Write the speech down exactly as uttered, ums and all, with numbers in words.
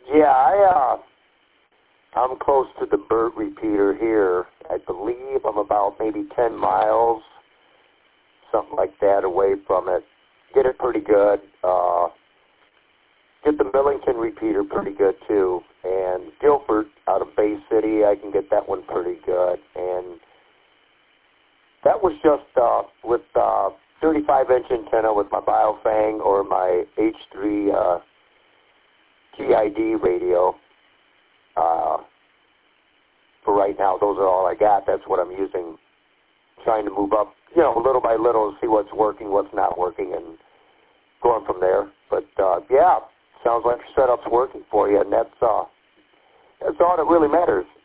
Yeah, I, uh, I'm close to the Burt repeater here. I believe I'm about maybe ten miles, something like that, away from it. Get it pretty good. Uh, get the Millington repeater pretty good, too. And Guilford out of Bay City, I can get that one pretty good. And that was just uh, with uh, thirty-five inch antenna with my Biofang or my H three uh, G I D radio. Uh, for right now, those are all I got. That's what I'm using, trying to move up, you know, little by little, see what's working, what's not working, and going from there. But, uh, yeah, sounds like your setup's working for you, and that's, uh, that's all that really matters.